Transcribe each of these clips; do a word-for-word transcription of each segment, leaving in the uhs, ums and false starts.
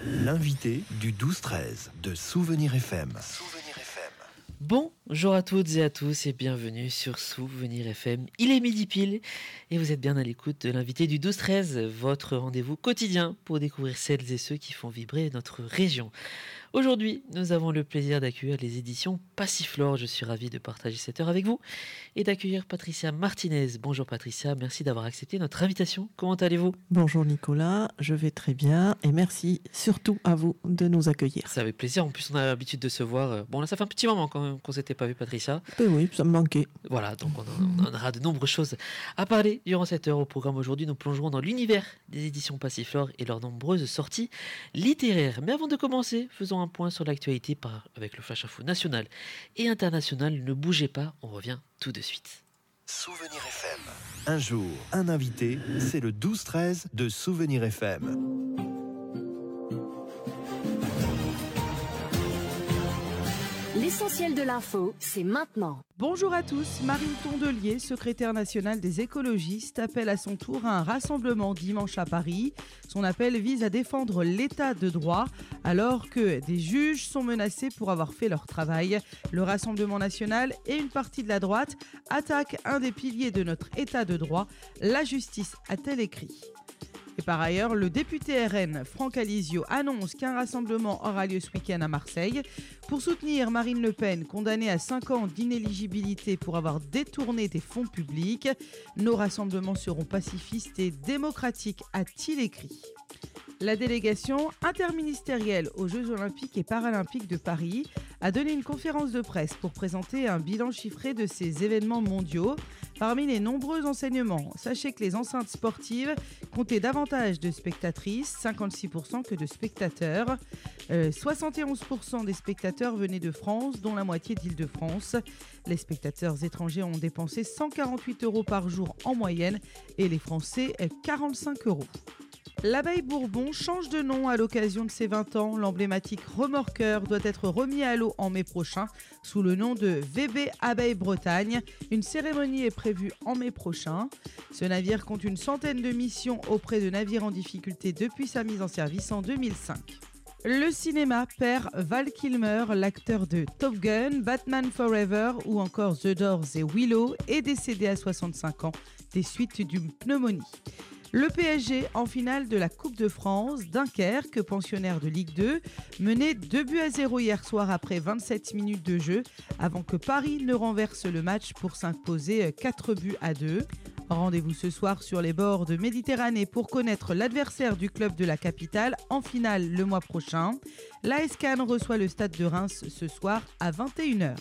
L'invité du douze treize de Souvenir F M. Souvenir F M. Bonjour à toutes et à tous et bienvenue sur Souvenir F M. Il est midi pile et vous êtes bien à l'écoute de l'invité du douze treize, votre rendez-vous quotidien pour découvrir celles et ceux qui font vibrer notre région. Aujourd'hui, nous avons le plaisir d'accueillir les éditions Passiflore. Je suis ravi de partager cette heure avec vous et d'accueillir Patricia Martinez. Bonjour Patricia, merci d'avoir accepté notre invitation. Comment allez-vous ? Bonjour Nicolas, je vais très bien et merci surtout à vous de nous accueillir. C'est avec plaisir, en plus on a l'habitude de se voir. Bon là ça fait un petit moment quand même qu'on ne s'était pas vu Patricia. Ben oui, ça me manquait. Voilà, donc on, en, on aura de nombreuses choses à parler durant cette heure. Au programme aujourd'hui, nous plongerons dans l'univers des éditions Passiflore et leurs nombreuses sorties littéraires. Mais avant de commencer, faisons un point sur l'actualité par, avec le Flash Info national et international. Ne bougez pas, on revient tout de suite. Souvenir F M. Un jour, un invité, c'est le douze treize de Souvenir F M. L'essentiel de l'info, c'est maintenant. Bonjour à tous, Marine Tondelier, secrétaire nationale des écologistes, appelle à son tour à un rassemblement dimanche à Paris. Son appel vise à défendre l'état de droit, alors que des juges sont menacés pour avoir fait leur travail. Le Rassemblement national et une partie de la droite attaquent un des piliers de notre état de droit, la justice, a-t-elle écrit. Et par ailleurs, le député R N, Franck Alizio, annonce qu'un rassemblement aura lieu ce week-end à Marseille pour soutenir Marine Le Pen, condamnée à cinq ans d'inéligibilité pour avoir détourné des fonds publics. Nos rassemblements seront pacifistes et démocratiques, a-t-il écrit. La délégation interministérielle aux Jeux Olympiques et Paralympiques de Paris a donné une conférence de presse pour présenter un bilan chiffré de ces événements mondiaux. Parmi les nombreux enseignements, sachez que les enceintes sportives comptaient davantage de spectatrices, cinquante-six pour cent, que de spectateurs. Euh, soixante et onze pour cent des spectateurs venaient de France, dont la moitié d'Île-de-France. Les spectateurs étrangers ont dépensé cent quarante-huit euros par jour en moyenne et les Français quarante-cinq euros. L'Abeille Bourbon change de nom à l'occasion de ses vingt ans. L'emblématique remorqueur doit être remis à l'eau en mai prochain sous le nom de V B Abeille Bretagne. Une cérémonie est prévue en mai prochain. Ce navire compte une centaine de missions auprès de navires en difficulté depuis sa mise en service en deux mille cinq. Le cinéma perd Val Kilmer, l'acteur de Top Gun, Batman Forever ou encore The Doors et Willow, est décédé à soixante-cinq ans des suites d'une pneumonie. Le P S G en finale de la Coupe de France, Dunkerque, pensionnaire de Ligue deux, menait deux buts à zéro hier soir après vingt-sept minutes de jeu, avant que Paris ne renverse le match pour s'imposer quatre buts à deux. Rendez-vous ce soir sur les bords de Méditerranée pour connaître l'adversaire du club de la capitale en finale le mois prochain. L'A S Cannes reçoit le Stade de Reims ce soir à vingt et une heures.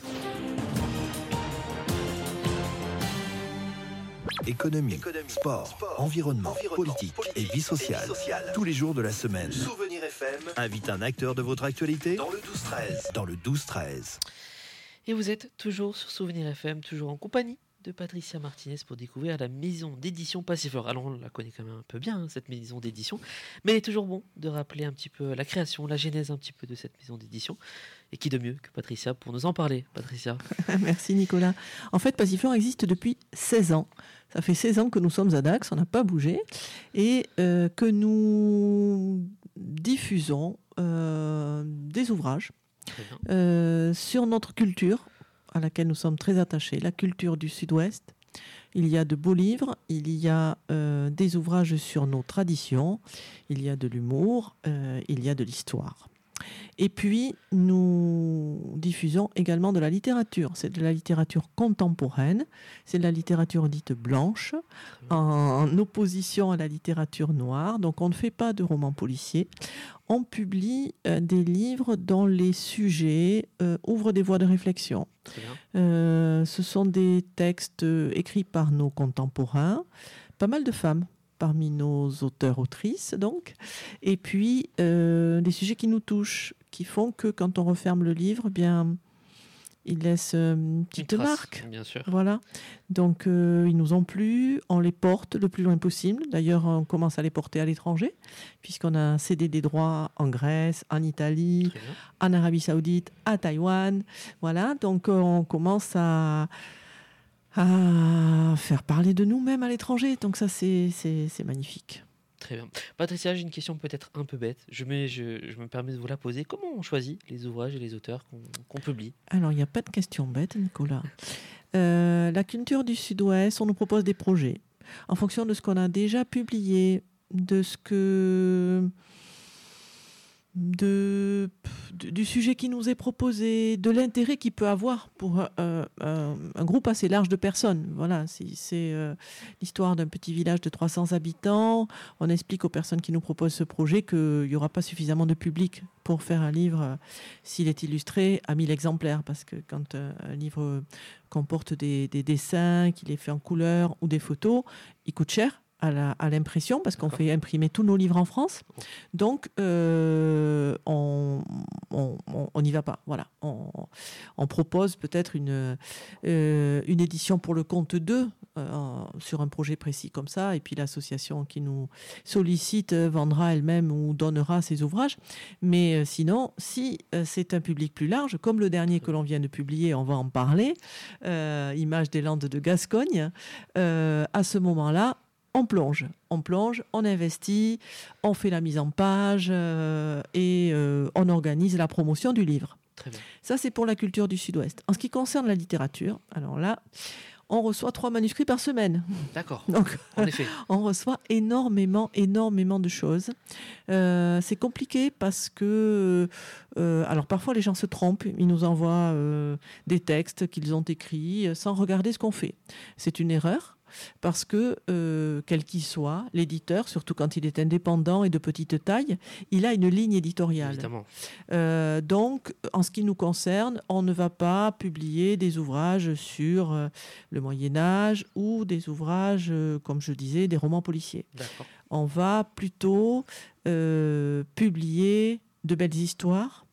Économie, Économie, sport, sport, environnement, environnement, politique, politique et vie sociale. et vie sociale. Tous les jours de la semaine. Souvenir F M. Invite un acteur de votre actualité Dans le douze treize. dans le douze treize. Et vous êtes toujours sur Souvenir F M, toujours en compagnie de Patricia Martinez pour découvrir la maison d'édition Passiflore. Alors on la connaît quand même un peu bien, hein, cette maison d'édition, mais il est toujours bon de rappeler un petit peu la création, la genèse un petit peu de cette maison d'édition. Et qui de mieux que Patricia pour nous en parler, Patricia. Merci Nicolas. En fait, Passiflore existe depuis seize ans. Ça fait seize ans que nous sommes à Dax, on n'a pas bougé, et euh, que nous diffusons euh, des ouvrages euh, sur notre culture, à laquelle nous sommes très attachés, la culture du Sud-Ouest. Il y a de beaux livres, il y a euh, des ouvrages sur nos traditions, il y a de l'humour, euh, il y a de l'histoire. Et puis, nous diffusons également de la littérature. C'est de la littérature contemporaine, c'est de la littérature dite blanche, en opposition à la littérature noire. Donc, on ne fait pas de romans policiers. On publie euh, des livres dont les sujets euh, ouvrent des voies de réflexion. Euh, ce sont des textes écrits par nos contemporains, pas mal de femmes parmi nos auteurs-autrices, donc, et puis euh, des sujets qui nous touchent, qui font que quand on referme le livre, bien, il laisse une petite une trace, marque. Bien sûr. Voilà. Donc, euh, ils nous ont plu, on les porte le plus loin possible. D'ailleurs, on commence à les porter à l'étranger, puisqu'on a cédé des droits en Grèce, en Italie, en Arabie Saoudite, à Taïwan. Voilà. Donc, on commence à à faire parler de nous-mêmes à l'étranger. Donc ça, c'est, c'est, c'est magnifique. Très bien. Patricia, j'ai une question peut-être un peu bête. Je me, je, je me permets de vous la poser. Comment on choisit les ouvrages et les auteurs qu'on qu'on publie? Alors, il n'y a pas de question bête, Nicolas. Euh, la culture du Sud-Ouest, on nous propose des projets en fonction de ce qu'on a déjà publié, de ce que... De, de- du sujet qui nous est proposé, de l'intérêt qu'il peut avoir pour euh, un, un groupe assez large de personnes. Voilà, si c'est euh, l'histoire d'un petit village de trois cents habitants. On explique aux personnes qui nous proposent ce projet qu'il n'y aura pas suffisamment de public pour faire un livre euh, s'il est illustré à mille exemplaires. Parce que quand euh, un livre comporte des, des dessins, qu'il est fait en couleur ou des photos, il coûte cher à la- à l'impression, parce qu'on D'accord. fait imprimer tous nos livres en France. Donc, euh, on on- on- on n'y va pas. Voilà. On, on propose peut-être une, euh, une édition pour le compte d'eux, euh, sur un projet précis comme ça, et puis l'association qui nous sollicite euh, vendra elle-même ou donnera ses ouvrages. Mais euh, sinon, si euh, c'est un public plus large, comme le dernier que l'on vient de publier, on va en parler, euh, Images des Landes de Gascogne, euh, à ce moment-là, on plonge, on plonge, on investit, on fait la mise en page euh, et euh, on organise la promotion du livre. Très bien. Ça, c'est pour la culture du Sud-Ouest. En ce qui concerne la littérature, alors là, on reçoit trois manuscrits par semaine. D'accord. Donc, En effet. on reçoit énormément, énormément de choses. Euh, c'est compliqué parce que, euh, alors parfois les gens se trompent, ils nous envoient euh, des textes qu'ils ont écrits euh, sans regarder ce qu'on fait. C'est une erreur. Parce que, euh, quel qu'il soit, l'éditeur, surtout quand il est indépendant et de petite taille, il a une ligne éditoriale. Évidemment. Euh, donc, en ce qui nous concerne, on ne va pas publier des ouvrages sur euh, le Moyen-Âge ou des ouvrages, euh, comme je disais, des romans policiers. D'accord. On va plutôt euh, publier de belles histoires,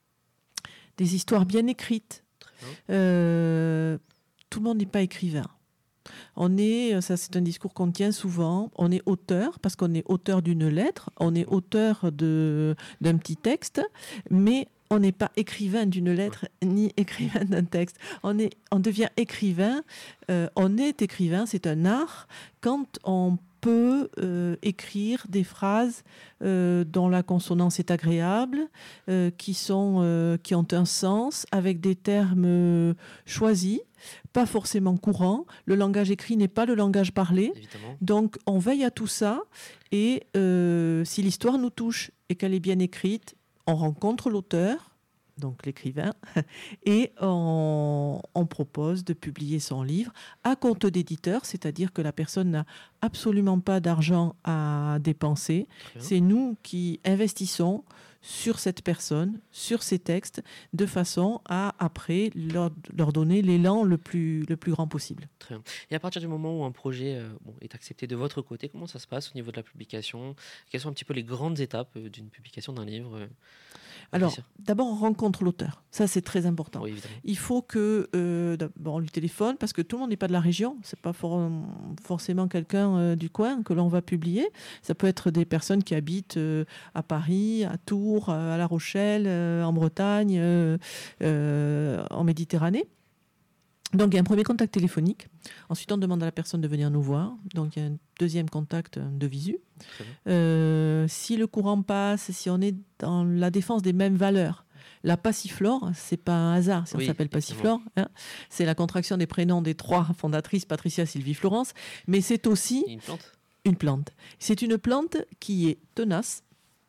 des histoires bien écrites. Très bien. Euh, tout le monde n'est pas écrivain. On est, ça c'est un discours qu'on tient souvent, on est auteur parce qu'on est auteur d'une lettre, on est auteur de, d'un petit texte, mais on n'est pas écrivain d'une lettre ni écrivain d'un texte. On, est, on devient écrivain, euh, on est écrivain, c'est un art, quand on peut euh, écrire des phrases euh, dont la consonance est agréable, euh, qui, sont, euh, qui ont un sens, avec des termes euh, choisis, pas forcément courants. Le langage écrit n'est pas le langage parlé. Évidemment. Donc, on veille à tout ça. Et euh, si l'histoire nous touche et qu'elle est bien écrite, on rencontre l'auteur, donc l'écrivain, et on, on propose de publier son livre à compte d'éditeur, c'est-à-dire que la personne n'a absolument pas d'argent à dépenser. Très bien. C'est nous qui investissons sur cette personne, sur ces textes, de façon à, après, leur, leur donner l'élan le plus, le plus grand possible. Très bien. Et à partir du moment où un projet euh, bon, est accepté de votre côté, comment ça se passe au niveau de la publication? Quelles sont un petit peu les grandes étapes euh, d'une publication d'un livre euh, Alors, Patricia? d'abord, on rencontre l'auteur. Ça, c'est très important. Oui, évidemment. Il faut que, euh, d'abord, on lui téléphone, parce que tout le monde n'est pas de la région. C'est pas for- forcément quelqu'un euh, du coin que l'on va publier. Ça peut être des personnes qui habitent euh, à Paris, à Tours, euh, à La Rochelle, euh, en Bretagne, euh, euh, en Méditerranée. Donc, il y a un premier contact téléphonique. Ensuite, on demande à la personne de venir nous voir. Donc, il y a un deuxième contact euh, de visu. Très bien. Euh, si le courant passe, si on est dans la défense des mêmes valeurs. La passiflore, c'est pas un hasard si Oui, on s'appelle effectivement. passiflore. Hein. C'est la contraction des prénoms des trois fondatrices, Patricia, Sylvie, Florence. Mais c'est aussi Et une plante? une plante. C'est une plante qui est tenace.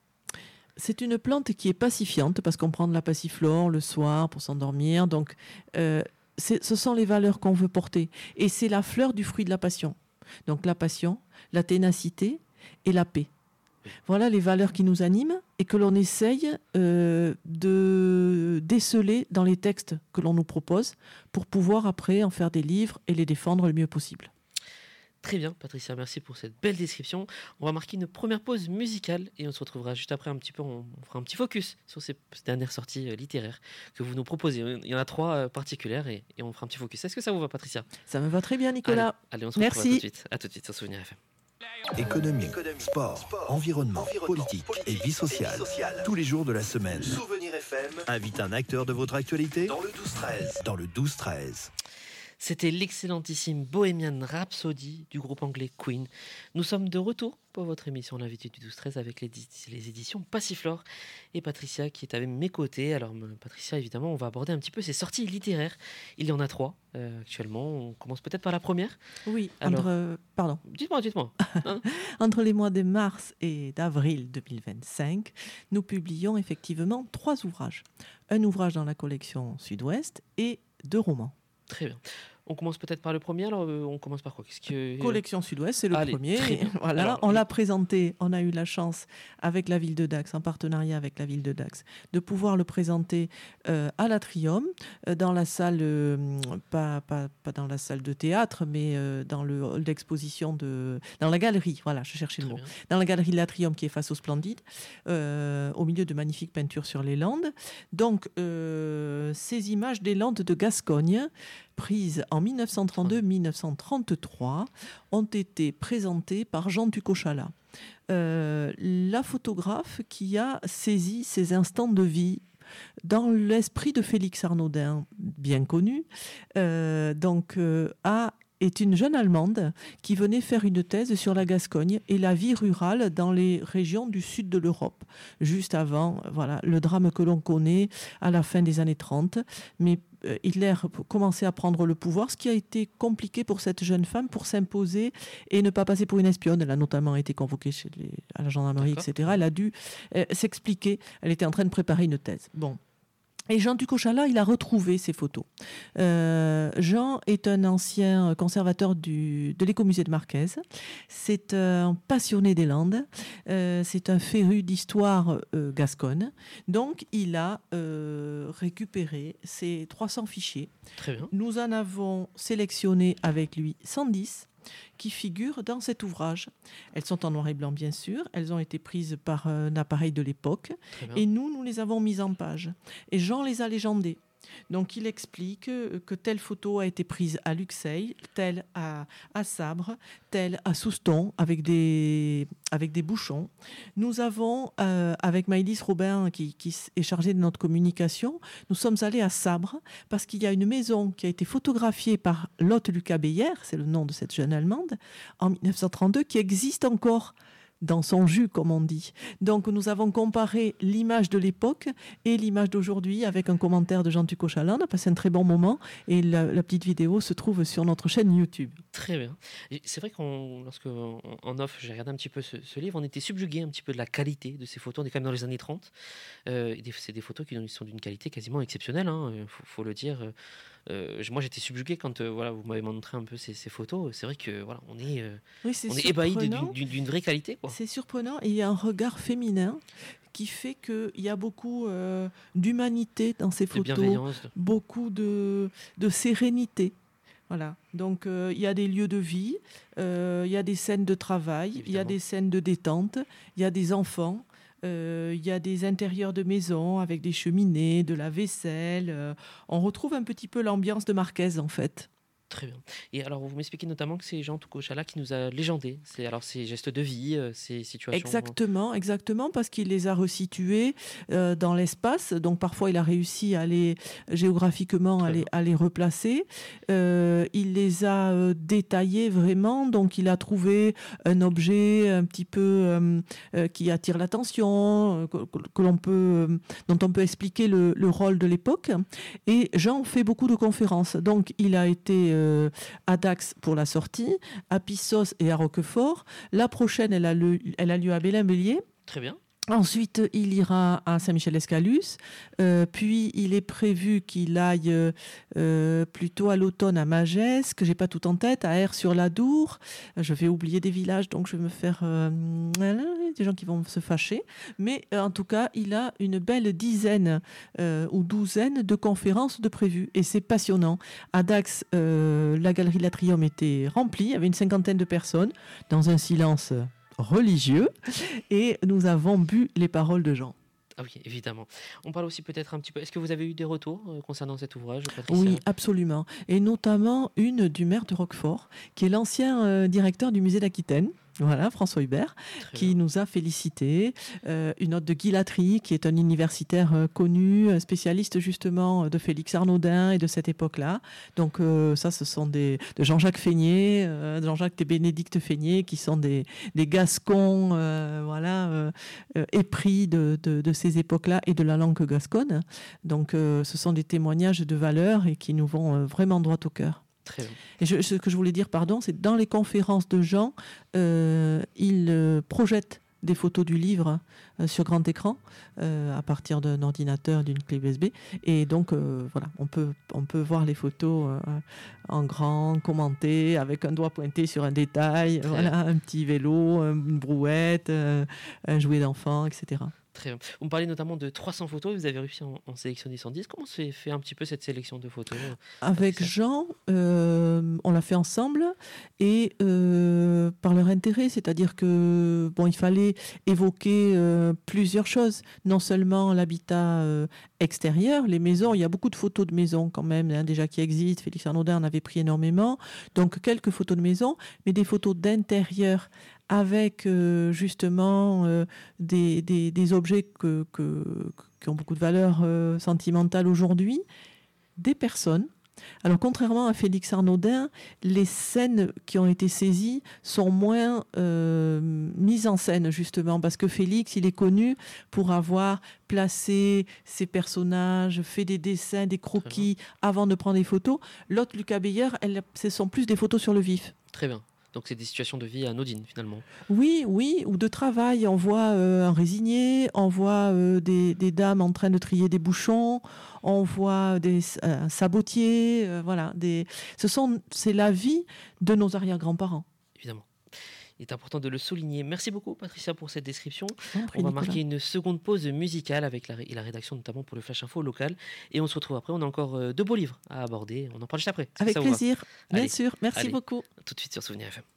C'est une plante qui est pacifiante parce qu'on prend de la passiflore le soir pour s'endormir. Donc, euh, c'est- ce sont les valeurs qu'on veut porter. Et c'est la fleur du fruit de la passion. Donc, la passion, la ténacité et la paix. Voilà les valeurs qui nous animent et que l'on essaye euh, de déceler dans les textes que l'on nous propose pour pouvoir après en faire des livres et les défendre le mieux possible. Très bien, Patricia, merci pour cette belle description. On va marquer une première pause musicale et on se retrouvera juste après un petit peu, on on fera un petit focus sur ces dernières sorties euh, littéraires que vous nous proposez. Il y en a trois euh, particulières et, et on fera un petit focus. Est-ce que ça vous va, Patricia? Ça me va très bien, Nicolas. Allez, allez, on se Merci. retrouve à tout de suite. À tout de suite sur Souvenir F M. Économie, Économie, sport, sport, environnement, environnement, politique, politique et vie sociale. et vie sociale. Tous les jours de la semaine. Souvenir F M Invite un acteur de votre actualité dans le douze treize. dans le douze treize. C'était l'excellentissime Bohemian Rhapsody du groupe anglais Queen. Nous sommes de retour pour votre émission L'invité du douze treize avec les, les éditions Passiflore et Patricia qui est à mes côtés. Alors Patricia, évidemment, on va aborder un petit peu ses sorties littéraires. Il y en a trois euh, actuellement. On commence peut-être par la première. Oui, Alors, entre, euh, pardon. Dites-moi, dites-moi. Hein Entre les mois de mars et d'avril deux mille vingt-cinq, nous publions effectivement trois ouvrages. Un ouvrage dans la collection Sud-Ouest et deux romans. Très bien. On commence peut-être par le premier, alors euh, on commence par quoi? Qu'est-ce que... Collection Sud-Ouest, c'est le Allez, premier. très bien. Voilà, Alors, on oui. l'a présenté, on a eu la chance avec la ville de Dax, en partenariat avec la ville de Dax, de pouvoir le présenter euh, à l'Atrium, euh, dans la salle, euh, pas, pas, pas dans la salle de théâtre, mais euh, dans le hall d'exposition, de, dans la galerie, voilà, je cherchais le Très mot, bien. dans la galerie de l'Atrium qui est face au Splendide, euh, au milieu de magnifiques peintures sur les Landes. Donc, euh, ces images des Landes de Gascogne, prises en mille neuf cent trente-deux mille neuf cent trente-trois, ont été présentées par Jean Ducochala, euh, la photographe qui a saisi ces instants de vie dans l'esprit de Félix Arnaudin, bien connu, euh, donc euh, a est une jeune Allemande qui venait faire une thèse sur la Gascogne et la vie rurale dans les régions du sud de l'Europe, juste avant voilà, le drame que l'on connaît à la fin des années trente. Mais euh, Hitler commençait à prendre le pouvoir, ce qui a été compliqué pour cette jeune femme pour s'imposer et ne pas passer pour une espionne. Elle a notamment été convoquée chez les, à la gendarmerie, D'accord. et cetera. Elle a dû euh, s'expliquer. Elle était en train de préparer une thèse. Bon. Et Jean Ducochala, il a retrouvé ces photos. Euh, Jean est un ancien conservateur du, de l'écomusée de Marquez. C'est un passionné des Landes. Euh, c'est un féru d'histoire euh, gasconne. Donc, il a euh, récupéré ces trois cents fichiers. Très bien. Nous en avons sélectionné avec lui cent dix qui figurent dans cet ouvrage. Elles sont en noir et blanc, bien sûr. Elles ont été prises par un appareil de l'époque. Très bien. Et nous, nous les avons mises en page. Et Jean les a légendées. Donc, il explique que telle photo a été prise à Luxeuil, telle à, à Sabre, telle à Souston, avec des, avec des bouchons. Nous avons, euh, avec Maëlys Robin, qui, qui est chargée de notre communication, nous sommes allés à Sabre, parce qu'il y a une maison qui a été photographiée par Lotte Lucas Beyer, c'est le nom de cette jeune Allemande, en mille neuf cent trente-deux, qui existe encore dans son jus, comme on dit. Donc, nous avons comparé l'image de l'époque et l'image d'aujourd'hui avec un commentaire de Jean Ducochala. On a passé un très bon moment et la, la petite vidéo se trouve sur notre chaîne YouTube. Très bien. Et c'est vrai qu'on, lorsque en en off, j'ai regardé un petit peu ce, ce livre, on était subjugué un petit peu de la qualité de ces photos. On est quand même dans les années trente. Euh, et des- c'est des photos qui sont d'une qualité quasiment exceptionnelle, hein, faut, faut le dire. Euh, moi, j'étais subjugué quand euh, voilà, vous m'avez montré un peu ces, ces photos. C'est vrai que voilà, on est, euh, Oui, c'est on est ébahi de- surprenant. d'une, d'une- d'une vraie qualité, quoi. C'est surprenant et il y a un regard féminin qui fait qu'il y a beaucoup euh, d'humanité dans ces De photos, bienveillance. beaucoup de, de sérénité. Voilà. Donc, euh, il y a des lieux de vie, euh, il y a des scènes de travail, il y a Évidemment. des scènes de détente, il y a des enfants, euh, il y a des intérieurs de maison avec des cheminées, de la vaisselle. euh, on retrouve un petit peu l'ambiance de Marquez, en fait. Très bien. Et alors, vous m'expliquez notamment que c'est Jean Ducochala qui nous a légendé. C'est alors ces gestes de vie, euh, ces situations. Exactement, exactement, parce qu'il les a resitués euh, dans l'espace. Donc parfois, il a réussi à les géographiquement à Très les, bien. à les replacer. Euh, il les a euh, détaillés vraiment. Donc il a trouvé un objet un petit peu euh, euh, qui attire l'attention, euh, que, que- que l'on peut, euh, dont on peut expliquer le, le rôle de l'époque. Et Jean fait beaucoup de conférences. Donc il a été euh, à Dax pour la sortie, à Pissos et à Roquefort. La prochaine, elle a, le- elle a lieu à Bélin-Bélier. Très bien. Ensuite, il ira à Saint-Michel-Escalus. Euh, puis, il est prévu qu'il aille euh, euh, plutôt à l'automne à Magès, que j'ai pas tout en tête, à Aire-sur-l'Adour. Je vais oublier des villages, donc je vais me faire euh, des gens qui vont se fâcher. Mais euh, en tout cas, il a une belle dizaine euh, ou douzaine de conférences de prévues. Et c'est passionnant. À Dax, euh, la galerie de l'Atrium était remplie. Il y avait une cinquantaine de personnes dans un silence religieux. Et nous avons bu les paroles de Jean. Ah oui, évidemment. On parle aussi peut-être un petit peu. Est-ce que vous avez eu des retours euh, concernant cet ouvrage, Patricia? Oui, absolument. Et notamment une du maire de Roquefort, qui est l'ancien euh, directeur du musée d'Aquitaine. Voilà, François Hubert, Très qui bien. nous a félicité. Euh, une note de Guy Latry, qui est un universitaire euh, connu, euh, spécialiste justement de Félix Arnaudin et de cette époque-là. Donc euh, ça, ce sont des de Jean-Jacques Feignet, euh, Jean-Jacques et Bénédicte Feignet, qui sont des, des Gascons, euh, voilà, euh, euh, épris de, de, de ces époques-là et de la langue gasconne. Donc euh, ce sont des témoignages de valeur et qui nous vont euh, vraiment droit au cœur. Très bien. Et je- ce que je voulais dire, pardon, c'est dans les conférences de Jean, euh, il euh, projette des photos du livre euh, sur grand écran euh, à partir d'un ordinateur, d'une clé U S B. Et donc, euh, voilà, on peut, on peut voir les photos euh, en grand, commentées, avec un doigt pointé sur un détail, voilà, un petit vélo, une brouette, euh, un jouet d'enfant, et cetera. Très bien. Vous me parlez notamment de trois cents photos, vous avez réussi à en, en sélectionner cent dix. Comment se fait un petit peu cette sélection de photos? Avec Patricia. Jean, euh, on l'a fait ensemble et euh, par leur intérêt, c'est-à-dire que bon, il fallait évoquer euh, plusieurs choses, non seulement l'habitat euh, extérieur, les maisons. Il y a beaucoup de photos de maisons quand même, hein, déjà qui existent. Félix Arnaudin en avait pris énormément, donc quelques photos de maisons, mais des photos d'intérieur avec euh, justement euh, des, des, des objets que, que, qui ont beaucoup de valeur euh, sentimentale aujourd'hui, des personnes. Alors, contrairement à Félix Arnaudin, les scènes qui ont été saisies sont moins euh, mises en scène, justement, parce que Félix, il est connu pour avoir placé ses personnages, fait des dessins, des croquis avant de prendre des photos. L'autre, Lucas Beyer, elle, ce sont plus des photos sur le vif. Très bien. Donc c'est des situations de vie anodines finalement. Oui, oui, ou de travail. On voit euh, un résigné, on voit euh, des, des dames en train de trier des bouchons, on voit des, euh, un sabotier, euh, voilà. Des... Ce sont, c'est la vie de nos arrière-grands-parents. Évidemment. Il est important de le souligner. Merci beaucoup Patricia pour cette description. Je t'en prie, On va Nicolas. marquer une seconde pause musicale avec la, et la rédaction notamment pour le Flash Info local. Et on se retrouve après. On a encore euh, deux beaux livres à aborder. On en parle juste après. Est-ce que Avec ça vous va? plaisir, bien Allez, sûr. Merci allez. beaucoup. Tout de suite sur Souvenir F M.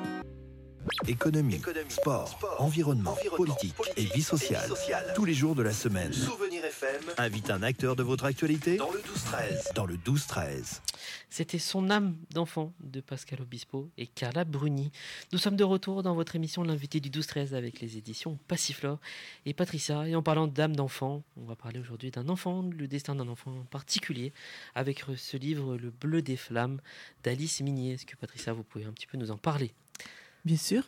Économie, Économie, sport, sport, environnement, environnement, politique, politique et vie sociale. et vie sociale. Tous les jours de la semaine. Souvenir F M Invite un acteur de votre actualité dans le douze treize. dans le douze treize. C'était Son âme d'enfant de Pascal Obispo et Carla Bruni. Nous sommes de retour dans votre émission L'invité du douze treize avec les éditions Passiflore et Patricia. Et en parlant d'âme d'enfant, on va parler aujourd'hui d'un enfant, le destin d'un enfant en particulier, avec ce livre Le Bleu des Flammes d'Alice Minier. Est-ce que Patricia, vous pouvez un petit peu nous en parler? Bien sûr.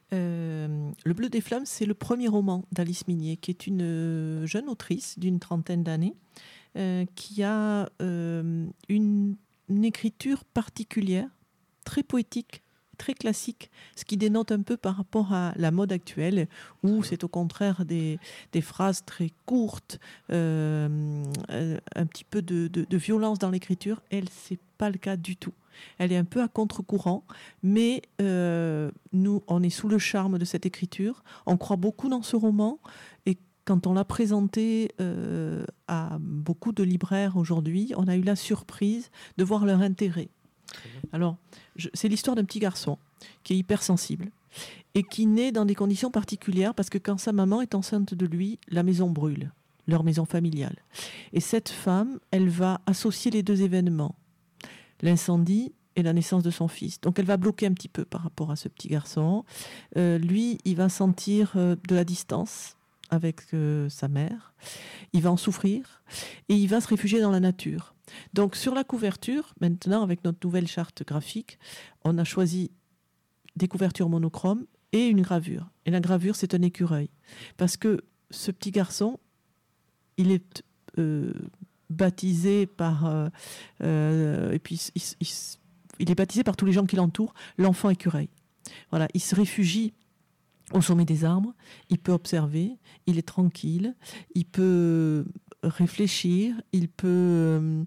Euh, Le Bleu des Flammes, c'est le premier roman d'Alice Minier, qui est une euh, jeune autrice d'une trentaine d'années, euh, qui a euh, une, une écriture particulière, très poétique, très classique, ce qui dénote un peu par rapport à la mode actuelle, où c'est au contraire des, des phrases très courtes, euh, un petit peu de, de, de violence dans l'écriture. Elle, c'est pas le cas du tout. Elle est un peu à contre-courant, mais euh, nous, on est sous le charme de cette écriture. On croit beaucoup dans ce roman, et quand on l'a présenté euh, à beaucoup de libraires aujourd'hui, on a eu la surprise de voir leur intérêt. Alors, je, c'est l'histoire d'un petit garçon qui est hypersensible et qui naît dans des conditions particulières parce que quand sa maman est enceinte de lui, la maison brûle, leur maison familiale. Et cette femme, elle va associer les deux événements, l'incendie et la naissance de son fils. Donc elle va bloquer un petit peu par rapport à ce petit garçon. Euh, lui, il va sentir euh, de la distance avec euh, sa mère. Il va en souffrir et il va se réfugier dans la nature. Donc sur la couverture, maintenant avec notre nouvelle charte graphique, on a choisi des couvertures monochromes et une gravure. Et la gravure, c'est un écureuil. Parce que ce petit garçon, il est euh, baptisé par... Euh, euh, et puis il, il, il est baptisé par tous les gens qui l'entourent, l'enfant écureuil. Voilà, il se réfugie au sommet des arbres, il peut observer, il est tranquille, il peut réfléchir, il peut euh,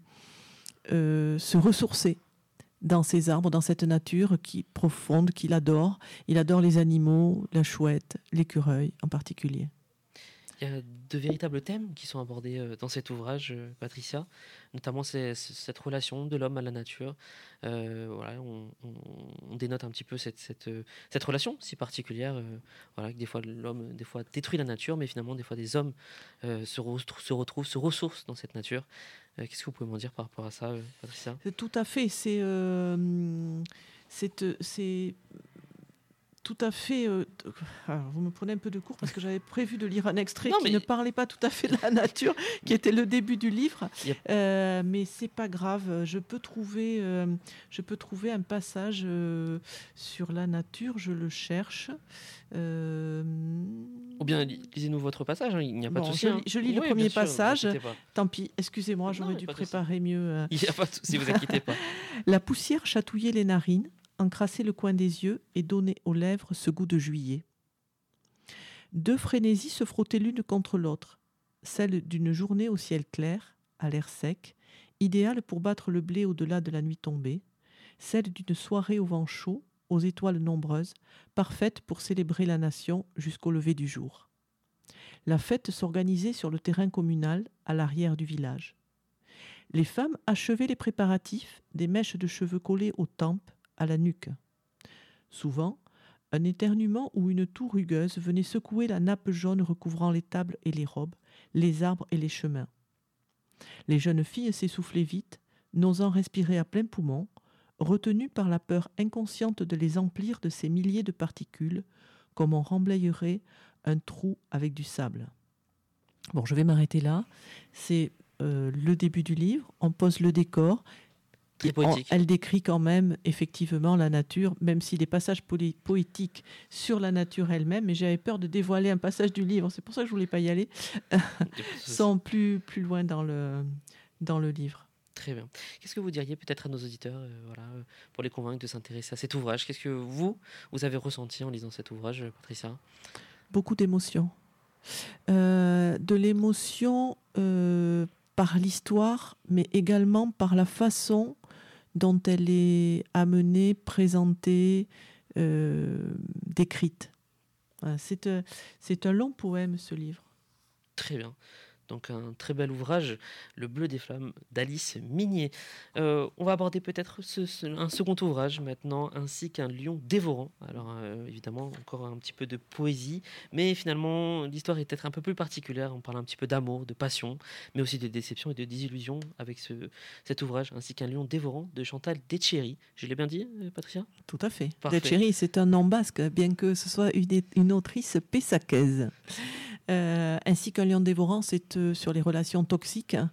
euh, se ressourcer dans ces arbres, dans cette nature qui profonde, qu'il adore. Il adore les animaux, la chouette, l'écureuil en particulier. Il y a de véritables thèmes qui sont abordés dans cet ouvrage, Patricia, notamment c'est, c'est cette relation de l'homme à la nature. Euh, voilà, on, on, on dénote un petit peu cette, cette, cette relation si particulière. Euh, voilà, que des fois l'homme des fois détruit la nature, mais finalement des fois des hommes euh, se, re, se retrouvent, se ressourcent dans cette nature. Euh, qu'est-ce que vous pouvez m'en dire par rapport à ça, Patricia? Tout à fait. C'est, euh, c'est, c'est tout à fait. Euh, alors, vous me prenez un peu de cours parce que j'avais prévu de lire un extrait Non, qui mais- ne parlait pas tout à fait de la nature, qui était le début du livre. Yep. Euh, mais c'est pas grave. Je peux trouver, euh, je peux trouver un passage euh, sur la nature. Je le cherche. Euh, Ou bien li- lisez-nous votre passage, hein, il n'y a pas Bon, de souci. je hein. lis- je lis le Oui, premier bien sûr, vous passage. inquiétez pas. Tant pis. Excusez-moi, j'aurais Non, dû pas de souci. préparer mieux. euh. Il n'y a pas de souci, vous inquiétez pas. La poussière chatouillait les narines, encrassait le coin des yeux et donnait aux lèvres ce goût de juillet. Deux frénésies se frottaient l'une contre l'autre, celle d'une journée au ciel clair, à l'air sec, idéale pour battre le blé au-delà de la nuit tombée, celle d'une soirée au vent chaud, aux étoiles nombreuses, parfaite pour célébrer la nation jusqu'au lever du jour. La fête s'organisait sur le terrain communal, à l'arrière du village. Les femmes achevaient les préparatifs, des mèches de cheveux collées aux tempes, à la nuque. Souvent, un éternuement ou une toux rugueuse venait secouer la nappe jaune recouvrant les tables et les robes, les arbres et les chemins. Les jeunes filles s'essoufflaient vite, n'osant respirer à plein poumon, retenues par la peur inconsciente de les emplir de ces milliers de particules, comme on remblayerait un trou avec du sable. Bon, je vais m'arrêter là. C'est euh, le début du livre. On pose le décor. Très Et poétique. on- elle décrit quand même effectivement la nature, même si des passages poly- poétiques sur la nature elle-même, mais j'avais peur de dévoiler un passage du livre, c'est pour ça que je voulais pas y aller, Il y a pas de souci. sans plus, plus loin dans le, dans le livre. Très bien. Qu'est-ce que vous diriez peut-être à nos auditeurs, euh, voilà, euh, pour les convaincre de s'intéresser à cet ouvrage? Qu'est-ce que vous, vous avez ressenti en lisant cet ouvrage, euh, Patricia? Beaucoup d'émotions. Euh, de l'émotion euh, par l'histoire, mais également par la façon dont elle est amenée, présentée, euh, décrite. Voilà, c'est, un- c'est un long poème, ce livre. Très bien. Donc un très bel ouvrage, Le Bleu des Flammes d'Alice Mignet. Euh, on va aborder peut-être ce- ce- un second ouvrage maintenant, ainsi qu'un lion dévorant. Alors euh, évidemment, encore un petit peu de poésie, mais finalement l'histoire est peut-être un peu plus particulière. On parle un petit peu d'amour, de passion, mais aussi de déception et de désillusion avec ce, cet ouvrage, ainsi qu'un lion dévorant de Chantal Detchery. Je l'ai bien dit, euh, Patricia? Tout à fait. Parfait. Detchery, c'est un nom basque, bien que ce soit une, une autrice pessacaise. Euh, ainsi qu'un lion dévorant, c'est euh, sur les relations toxiques, hein,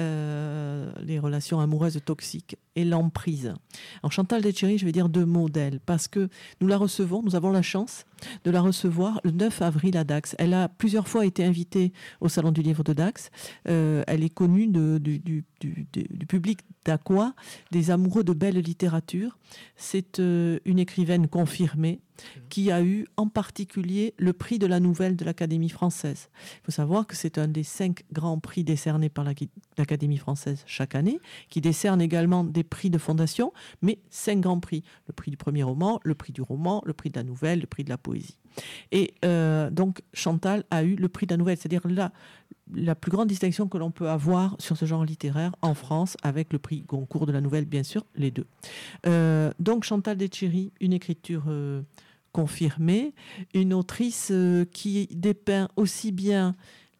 euh, les relations amoureuses toxiques et l'emprise. En Chantal Detchery, je vais dire deux mots d'elle, parce que nous la recevons, nous avons la chance de la recevoir le neuf avril à Dax. Elle a plusieurs fois été invitée au Salon du Livre de Dax. Euh, elle est connue de, du, du, du, du public d'Aqua, des amoureux de belle littérature. C'est euh, une écrivaine confirmée qui a eu en particulier le prix de la nouvelle de l'Académie française. Il faut savoir que c'est un des cinq grands prix décernés par la- l'Académie française chaque année, qui décerne également des prix de fondation, mais cinq grands prix. Le prix du premier roman, le prix du roman, le prix de la nouvelle, le prix de la poésie. Et euh, donc Chantal a eu le prix de la nouvelle, c'est-à-dire la, la plus grande distinction que l'on peut avoir sur ce genre littéraire en France, avec le prix Goncourt de la nouvelle, bien sûr, les deux. Euh, donc Chantal Detchery, une écriture euh, confirmée, une autrice euh, qui dépeint aussi bien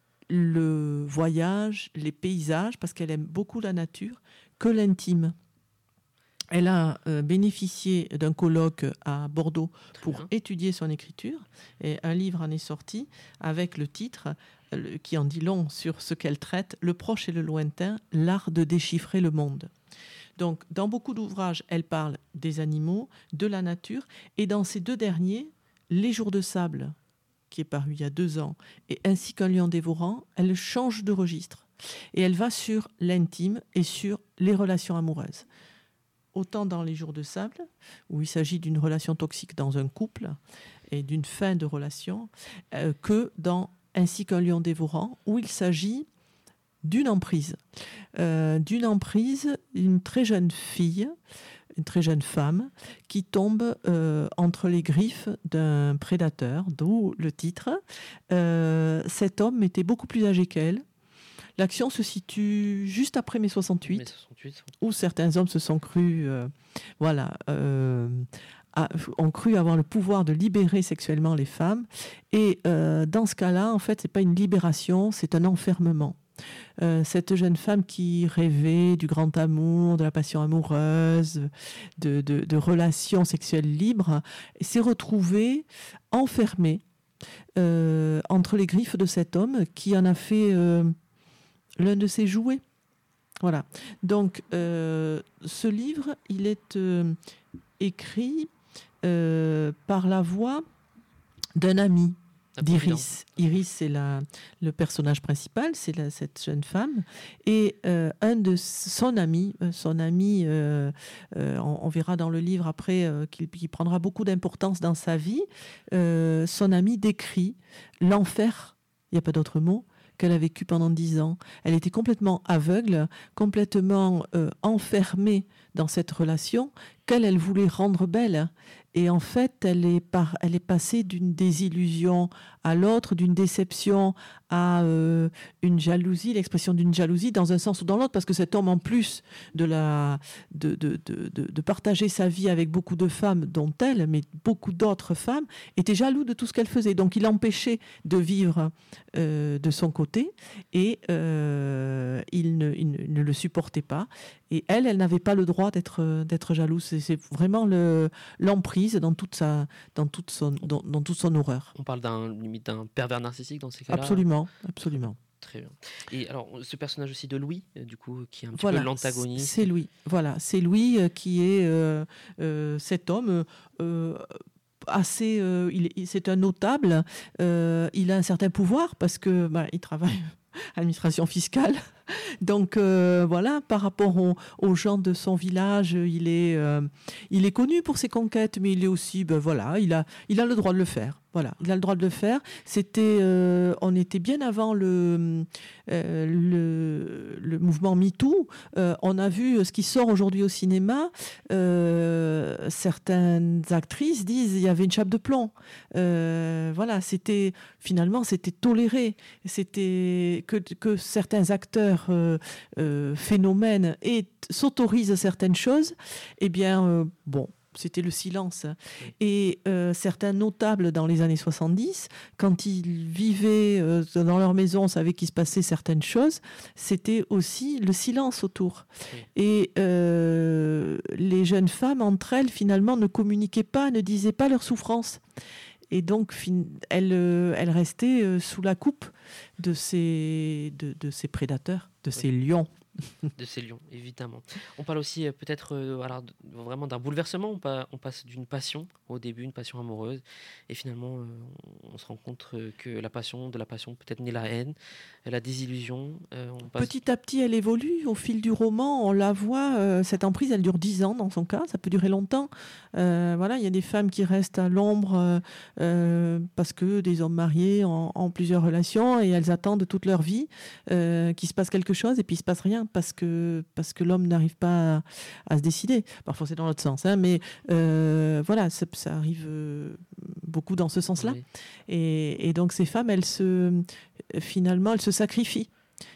le voyage, les paysages, parce qu'elle aime beaucoup la nature, que l'intime. Elle a euh, bénéficié d'un colloque à Bordeaux Très pour bien. étudier son écriture, et un livre en est sorti avec le titre euh, le- qui en dit long sur ce qu'elle traite, Le proche et le lointain, l'art de déchiffrer le monde. Donc, dans beaucoup d'ouvrages, elle parle des animaux, de la nature, et dans ces deux derniers, Les Jours de sable, qui est paru il y a deux ans, et Ainsi qu'un lion dévorant, elle change de registre. Et elle va sur l'intime et sur les relations amoureuses. Autant dans Les Jours de sable, où il s'agit d'une relation toxique dans un couple et d'une fin de relation, euh, que dans Ainsi qu'un lion dévorant, où il s'agit d'une emprise. Euh, d'une emprise, une très jeune fille, une très jeune femme, qui tombe euh, entre les griffes d'un prédateur, d'où le titre. Euh, cet homme était beaucoup plus âgé qu'elle. L'action se situe juste après mai soixante-huit, mai soixante-huit. où certains hommes se sont crus, euh, voilà, euh, a- ont cru avoir le pouvoir de libérer sexuellement les femmes. Et euh, dans ce cas-là, en fait, c'est pas une libération, c'est un enfermement. Euh, cette jeune femme qui rêvait du grand amour, de la passion amoureuse, de, de, de relations sexuelles libres, s'est retrouvée enfermée euh, entre les griffes de cet homme qui en a fait euh, l'un de ses jouets. Voilà. Donc, euh, ce livre, il est euh, écrit euh, par la voix d'un ami d'Iris. Iris, c'est la, le personnage principal, c'est la, cette jeune femme. Et euh, un de son ami, son ami, euh, euh, on, on verra dans le livre après euh, qu'il, qu'il prendra beaucoup d'importance dans sa vie, euh, son ami décrit l'enfer, il n'y a pas d'autre mot, qu'elle a vécu pendant dix ans. Elle était complètement aveugle, complètement euh, enfermée dans cette relation qu'elle elle voulait rendre belle. Et en fait, elle est, par, elle est passée d'une désillusion à l'autre, d'une déception à euh, une jalousie, l'expression d'une jalousie dans un sens ou dans l'autre, parce que cet homme, en plus de, la, de, de, de, de, de partager sa vie avec beaucoup de femmes, dont elle, mais beaucoup d'autres femmes, était jaloux de tout ce qu'elle faisait. Donc, il l'empêchait de vivre euh, de son côté et euh, il, ne, il ne, ne le supportait pas. Et elle, elle n'avait pas le droit d'être, d'être jalouse. C'est, c'est vraiment le, l'emprise dans toute, sa, dans, toute son, dans, dans toute son horreur. On parle d'un, limite d'un pervers narcissique dans ces cas-là. Absolument, absolument. Très bien. Et alors, ce personnage aussi de Louis, euh, du coup, qui est un petit voilà, peu l'antagoniste. C'est Louis. Voilà, c'est Louis euh, qui est euh, euh, cet homme. Euh, assez, euh, il, c'est un notable. Euh, il a un certain pouvoir parce que bah, il travaille à l'administration fiscale. Donc euh, voilà, par rapport au, aux gens de son village, il est, euh, il est connu pour ses conquêtes, mais il est aussi, ben voilà, il a, il a le droit de le faire. Voilà, il a le droit de le faire. C'était, euh, on était bien avant le, euh, le, le mouvement MeToo. Euh, on a vu ce qui sort aujourd'hui au cinéma. Euh, certaines actrices disent il y avait une chape de plomb. Euh, voilà, c'était finalement c'était toléré. C'était que, que certains acteurs euh, euh, phénomènes et s'autorisent certaines choses. Eh bien, euh, bon. C'était le silence. Et euh, certains notables dans les années soixante-dix, quand ils vivaient euh, dans leur maison, savaient qu'il se passait certaines choses, c'était aussi le silence autour. Oui. Et euh, les jeunes femmes, entre elles, finalement, ne communiquaient pas, ne disaient pas leur souffrance. Et donc, fin, elles, euh, elles restaient sous la coupe de ces, de, de ces prédateurs, de oui. ces lions. De ces lions, évidemment. On parle aussi euh, peut-être euh, alors, de, vraiment d'un bouleversement. On, pa- on passe d'une passion au début, une passion amoureuse, et finalement, euh, on, on se rend compte euh, que la passion, de la passion, peut-être naît la haine, la désillusion. Euh, on passe... Petit à petit, elle évolue. Au fil du roman, on la voit. Euh, cette emprise, elle dure dix ans dans son cas. Ça peut durer longtemps. Euh, voilà, il y a des femmes qui restent à l'ombre euh, euh, parce que des hommes mariés ont, ont plusieurs relations et elles attendent toute leur vie euh, qu'il se passe quelque chose et puis il se passe rien. Parce que, parce que l'homme n'arrive pas à, à se décider. Parfois, c'est dans l'autre sens. Hein, mais euh, voilà, ça, ça arrive euh, beaucoup dans ce sens-là. Oui. Et, et donc, ces femmes, elles se, finalement, elles se sacrifient.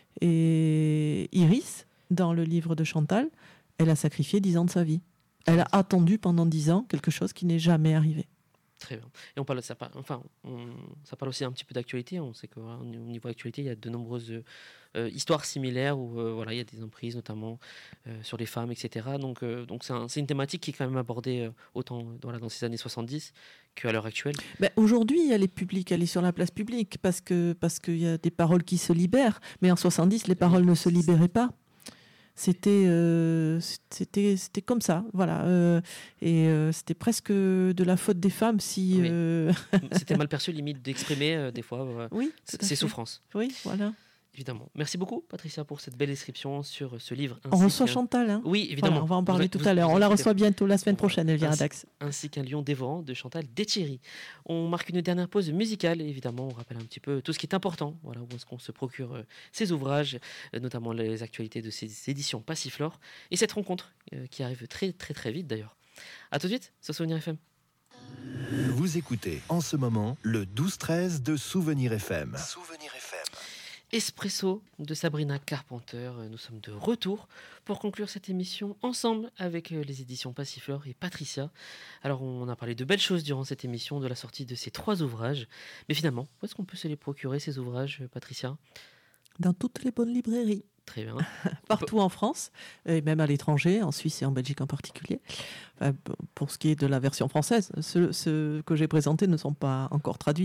Et Iris, dans le livre de Chantal, elle a sacrifié dix ans de sa vie. Elle a attendu pendant dix ans quelque chose qui n'est jamais arrivé. Très bien. Et on parle, ça, enfin, on, ça parle aussi un petit peu d'actualité. On sait qu'au voilà, niveau actualité, il y a de nombreuses euh, histoires similaires où euh, voilà, il y a des emprises, notamment euh, sur les femmes, et cetera. Donc, euh, donc c'est, un, c'est une thématique qui est quand même abordée euh, autant voilà, dans ces années soixante-dix qu'à l'heure actuelle. Ben, aujourd'hui, elle est publique, elle est sur la place publique parce que parce qu'il y a des paroles qui se libèrent. Mais en soixante-dix, les paroles oui. ne se libéraient pas. C'était, euh, c'était, c'était comme ça, voilà. Euh, et euh, c'était presque de la faute des femmes si... Oui. Euh... C'était mal perçu, limite, d'exprimer euh, des fois euh, oui, ces souffrances. Oui, voilà. Évidemment. Merci beaucoup, Patricia, pour cette belle description sur ce livre. On reçoit qu'un... Chantal. Hein oui, évidemment. Voilà, on va en parler vous, tout vous, à l'heure. On la reçoit bientôt, la semaine prochaine, elle vient ainsi, à Dax. Ainsi qu'un lion dévorant de Chantal Dethiéry. On marque une dernière pause musicale, évidemment. On rappelle un petit peu tout ce qui est important. Voilà, où est-ce qu'on se procure euh, ces ouvrages, euh, notamment les actualités de ces éditions Passiflore. Et cette rencontre euh, qui arrive très, très, très vite d'ailleurs. A tout de suite sur Souvenir F M. Vous écoutez en ce moment le douze treize de Souvenir F M. Souvenir F M. Espresso de Sabrina Carpenter. Nous sommes de retour pour conclure cette émission ensemble avec les éditions Passiflore et Patricia. Alors on a parlé de belles choses durant cette émission, de la sortie de ces trois ouvrages. Mais finalement, où est-ce qu'on peut se les procurer ces ouvrages, Patricia ? Dans toutes les bonnes librairies. Très bien. Partout en France, et même à l'étranger, en Suisse et en Belgique en particulier. Enfin, pour ce qui est de la version française, ceux, ceux que j'ai présentés ne sont pas encore traduits.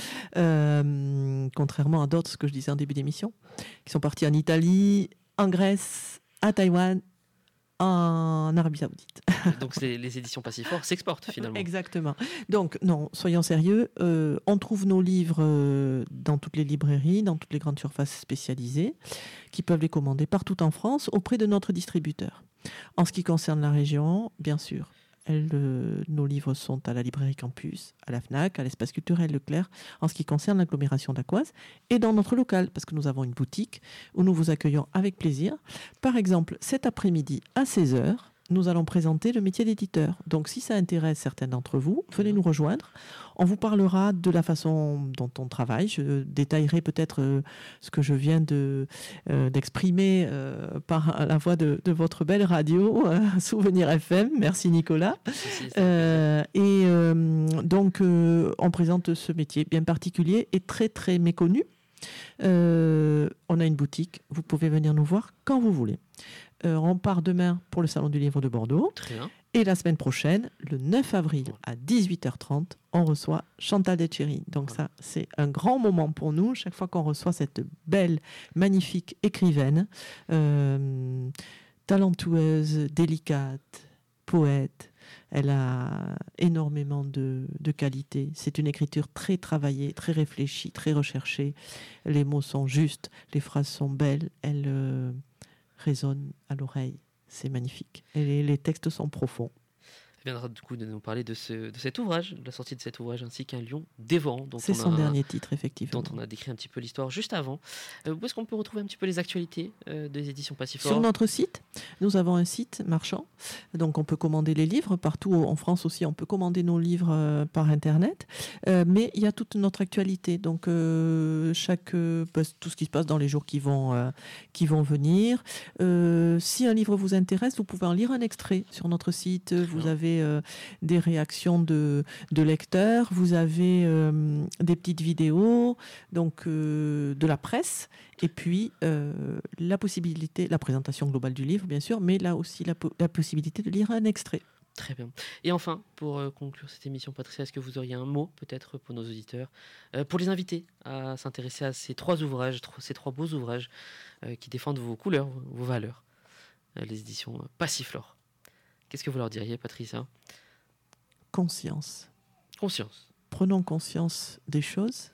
Euh, contrairement à d'autres, ce que je disais en début d'émission, qui sont partis en Italie, en Grèce, à Taïwan, en Arabie Saoudite. Donc les, les éditions Passifort s'exportent finalement. Exactement. Donc non, soyons sérieux, euh, on trouve nos livres euh, dans toutes les librairies, dans toutes les grandes surfaces spécialisées, qui peuvent les commander partout en France auprès de notre distributeur. En ce qui concerne la région, bien sûr, elle, euh, nos livres sont à la librairie Campus, à la FNAC, à l'espace culturel Leclerc, en ce qui concerne l'agglomération d'Acquoise, et dans notre local, parce que nous avons une boutique où nous vous accueillons avec plaisir. Par exemple, cet après-midi à seize heures, nous allons présenter le métier d'éditeur. Donc si ça intéresse certains d'entre vous, venez nous rejoindre. On vous parlera de la façon dont on travaille. Je détaillerai peut-être euh, ce que je viens de, euh, d'exprimer euh, par la voix de, de votre belle radio, euh, Souvenir F M. Merci Nicolas. Euh, et euh, donc euh, on présente ce métier bien particulier et très très méconnu. Euh, on a une boutique, vous pouvez venir nous voir quand vous voulez. Euh, on part demain pour le Salon du Livre de Bordeaux. Très bien. Et la semaine prochaine, le neuf avril à dix-huit heures trente, on reçoit Chantal Detchery. Donc ça, c'est un grand moment pour nous, chaque fois qu'on reçoit cette belle, magnifique écrivaine, euh, talentueuse, délicate, poète. Elle a énormément de, de qualité. C'est une écriture très travaillée, très réfléchie, très recherchée. Les mots sont justes, les phrases sont belles. Elle... Euh, résonne à l'oreille, c'est magnifique. Et les, les textes sont profonds. Elle viendra du coup de nous parler de, ce, de cet ouvrage, de la sortie de cet ouvrage, ainsi qu'un lion dévorant. C'est son a, dernier titre, effectivement. Dont on a décrit un petit peu l'histoire juste avant. Euh, où est-ce qu'on peut retrouver un petit peu les actualités euh, des éditions Passifort ? Sur notre site, nous avons un site marchand, donc on peut commander les livres. Partout en France aussi, on peut commander nos livres euh, par Internet. Euh, mais il y a toute notre actualité, donc euh, chaque, euh, tout ce qui se passe dans les jours qui vont, euh, qui vont venir. Euh, si un livre vous intéresse, vous pouvez en lire un extrait sur notre site. Vous avez Euh, des réactions de, de lecteurs, vous avez euh, des petites vidéos, donc euh, de la presse, et puis euh, la possibilité, la présentation globale du livre, bien sûr, mais là aussi la, po- la possibilité de lire un extrait. Très bien. Et enfin, pour euh, conclure cette émission, Patricia, est-ce que vous auriez un mot, peut-être, pour nos auditeurs, euh, pour les inviter à s'intéresser à ces trois ouvrages, tro- ces trois beaux ouvrages euh, qui défendent vos couleurs, vos valeurs, euh, les éditions euh, Passiflore. Qu'est-ce que vous leur diriez, Patricia ? Conscience. Conscience. Prenons conscience des choses,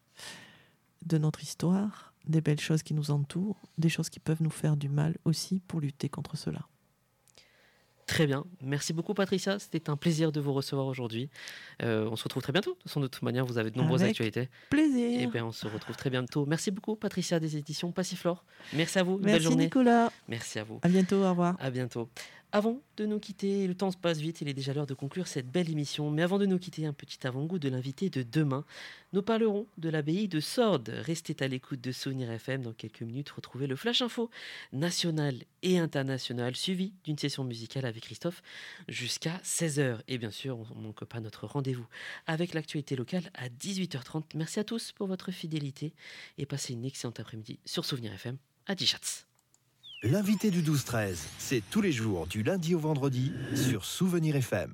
de notre histoire, des belles choses qui nous entourent, des choses qui peuvent nous faire du mal aussi pour lutter contre cela. Très bien. Merci beaucoup, Patricia. C'était un plaisir de vous recevoir aujourd'hui. Euh, on se retrouve très bientôt. De toute façon, de toute manière, vous avez de nombreuses Avec actualités. Plaisir. Et bien, on se retrouve très bientôt. Merci beaucoup, Patricia des éditions Passiflore. Merci à vous. Une belle Merci journée. Nicolas. Merci à vous. À bientôt, au revoir. À bientôt. Avant de nous quitter, le temps se passe vite, il est déjà l'heure de conclure cette belle émission. Mais avant de nous quitter, un petit avant-goût de l'invité de demain. Nous parlerons de l'abbaye de Sordes. Restez à l'écoute de Souvenir F M. Dans quelques minutes, retrouvez le Flash Info national et international, suivi d'une session musicale avec Christophe jusqu'à seize heures. Et bien sûr, on ne manque pas notre rendez-vous avec l'actualité locale à dix-huit heures trente. Merci à tous pour votre fidélité et passez une excellente après-midi sur Souvenir F M à Dichatz. L'invité du douze treize, c'est tous les jours du lundi au vendredi sur Souvenir F M.